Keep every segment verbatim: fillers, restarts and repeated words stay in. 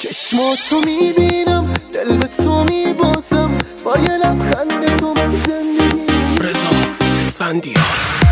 چشماتو میبینم، دل به تو میبازم، با یه لبخند تو من زندگی. رضا اسفندیار.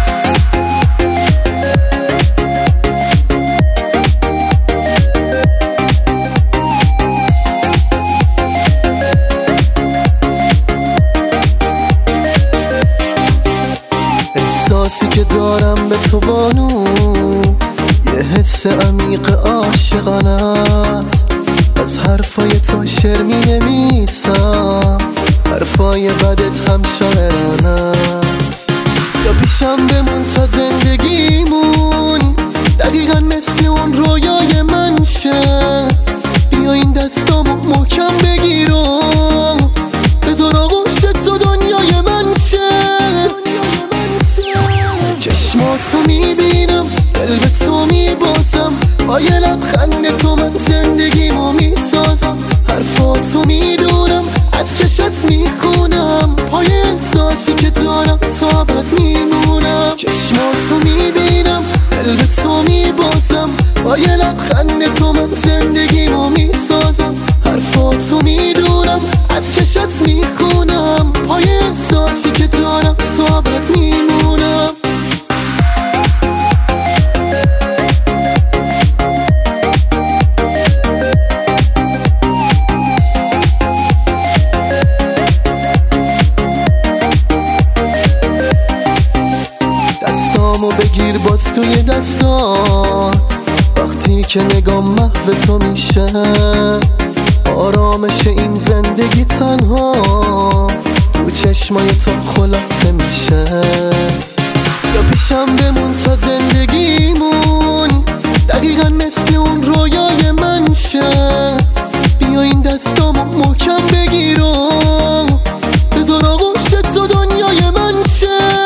احساسی که دارم به تو بانو یه حس عمیق عاشقانه است. از حرفای تو شعر می نویسم، حرفای بدت هم شاعرانه است. یا پیشم بمون تا زندگیمون دقیقا مثل اون رویای من شه. بیا این دستامو محکم بگیر و بذار آغوش تو دنیای من شه. چشماتو میبینم، دل به تو میبازم، با یه لبخند تو من زندگیمو میسازم. حرفاتو میدونم، از چشات میخونم، پای احساسی که دارم تا بد میمونم. چشماتو میبینم، دل به تو میبازم، با یه لبخند تو من زندگیمو میسازم. حرفاتو میدونم، از چشات میخونم، پای احساسی که دارم تا بد میمونم. دستامو بگیر باز توی دستات، وقتی که نگام محو تو میشه. آرامش این زندگی تنها تو چشمای تو خلاصه میشه. یا پیشم بمون تا زندگیمون دقیقا مثل اون رویای من شه. بیا این دستامو محکم بگیر و بذار آغوش تو دنیای من شه.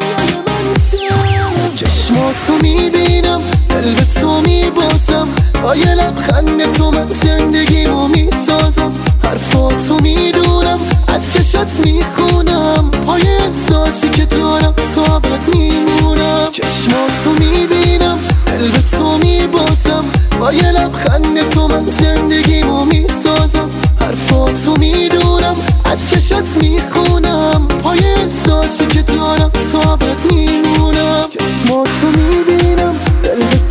چشماتو میبینم، دل به تو میبازم، با یه لبخند تو من زندگیمو میسازم. حرفاتو میدونم، از چشات میخونم، پای احساسی که دارم تا بد میمونم. چشماتو میبینم، دل به تو میبازم، با یه لبخند تو من زندگیمو میسازم. حرفاتو میدونم، از چشات میخونم، پای احساسی که دارم تا بد میمونم. چشماتو میبینم، دل به